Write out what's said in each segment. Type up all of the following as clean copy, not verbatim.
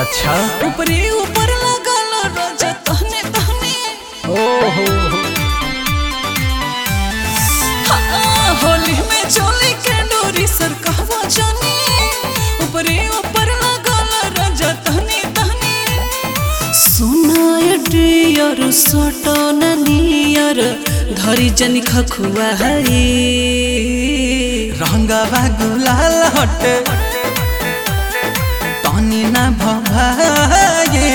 अच्छा ऊपरे ऊपर लगल रोज तहने तहने ओहो होली में चोली के डोरी सर कहवा जानी ऊपरे ऊपर लगल रोज तहने तहने सुनाय डियर सटन नियर धरी जनी खखुआ है रंगवा गुलाल हटे तनी ना भभाए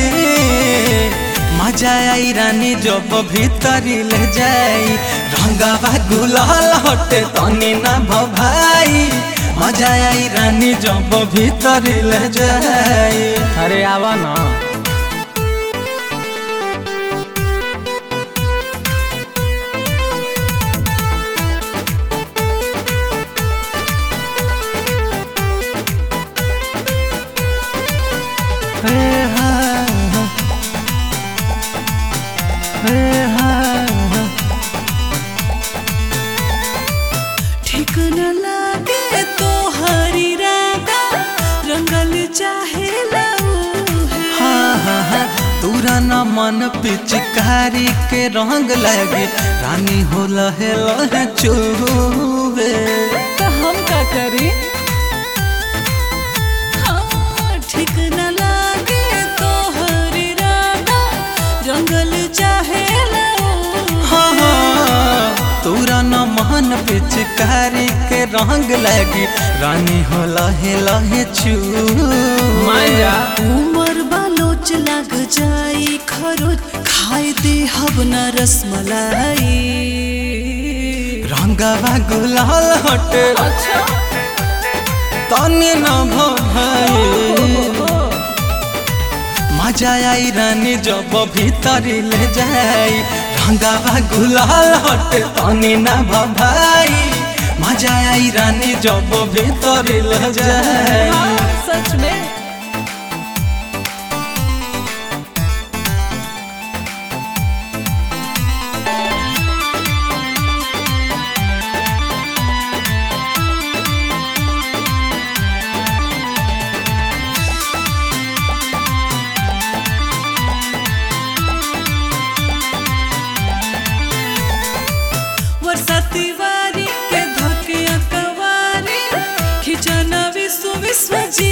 मजा आई रानी जब भीतरी ले जाई रंगवा गुलाल हटे तनी ना भभाई मजा आई रानी जब भीतरी ले जाई। अरे आवा ना ठीक न लागे तो हरी रागा रंगल चाहे तूरा न मन पिचकारी के रंग लगे रानी हो लहे लहे चुबे तो हम का करी हाँ, ठीक न लागे तो हरी रागा रंगल चाहे तूरा न मन पिचकारी के रंग लगे रानी हो लहे लहे माया उमर बालोच लग जाई खरोच खाए दे हब न रसमलाई रंगवा गुलाल हटे तनी न भभाए मजा आई रानी जब भीतरी ले जाई रंगवा गुलाल हटे तनी ना भभाई मजा आई रानी जब भीतरी ले जाई। सच में तिवारी के धकिया कवारी खिचना विश्व जी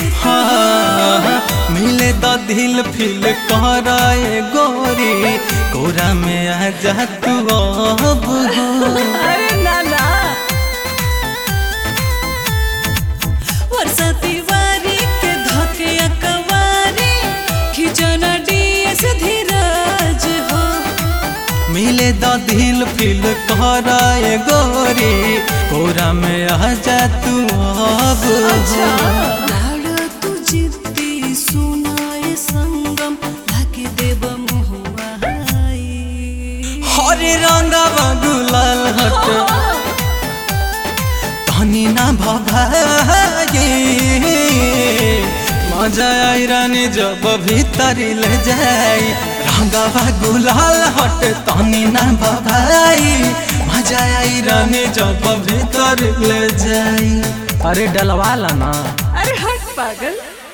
हाँ मिले द दिल फिल कराए गोरी कोरा में आ जा तू अब अरे नाना वर्षा तिवारी के धकिया कवारी खिचना डीएस धीरज हो मिले द दिल फिल कराए गोरी कोरा में आ जा तू अब तू जिद्दी सुनाए संगम ढके देव मुहुआ हरे रंगवा गुलाल हट तनी ना भभाए मजा आई रानी जब भीतरी ले जाई रंगवा गुलाल हट तनी ना भभाई मजा आई रानी जब भीतर ले जाई। अरे डलवाला ना अरे हट पागल।